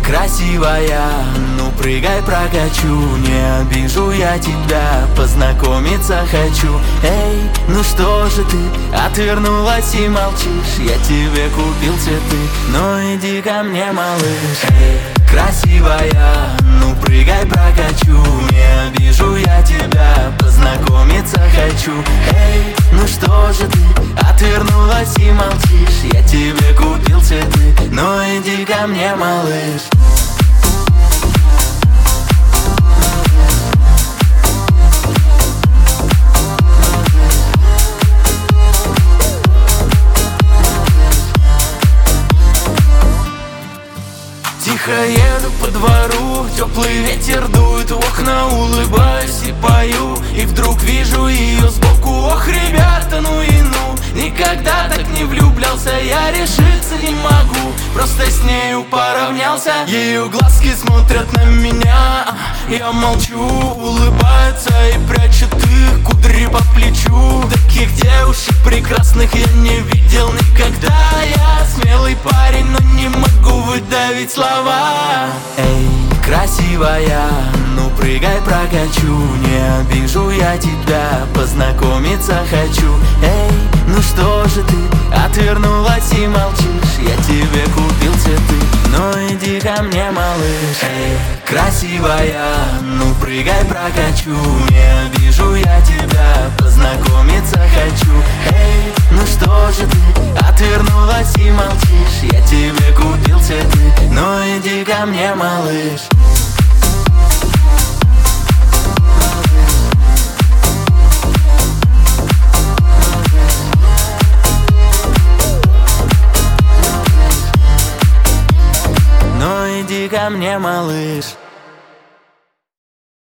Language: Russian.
красивая, ну прыгай, прокачу. Не обижу я тебя, познакомиться хочу. Эй, ну что же ты отвернулась и молчишь? Я тебе купил цветы, ну иди ко мне, малыш. Эй, красивая, ну прыгай, прокачу. Не обижу я тебя, познакомиться хочу. Эй, ну что же ты отвернулась и молчишь? Я тебе купил цветы, ну иди ко мне, малыш. Тихо еду по двору, теплый ветер дует в окна, улыбаюсь и пою. И вдруг вижу ее сбоку, ох, ребята, ну и ну. Никогда так не влюблялся, я решиться не могу. Просто с нею поравнялся, ее глазки смотрят на меня. Я молчу, улыбаются и прячут их кудри по плечу. Таких девушек прекрасных я не видел никогда. Я смелый парень, но не могу выдавить слова. Эй, красивая, ну прыгай, прокачу. Не обижу я тебя, познакомиться хочу. Эй, ну что же ты отвернулась и молчишь? Я тебе купил цветы, ну иди ко мне, малыш. Эй, красивая, ну прыгай, прокачу. Не обижу я тебя, познакомиться хочу. Эй, ну что же ты отвернулась и молчишь? Я тебе купил цветы, ну иди ко мне, малыш. Ну иди ко мне, малыш.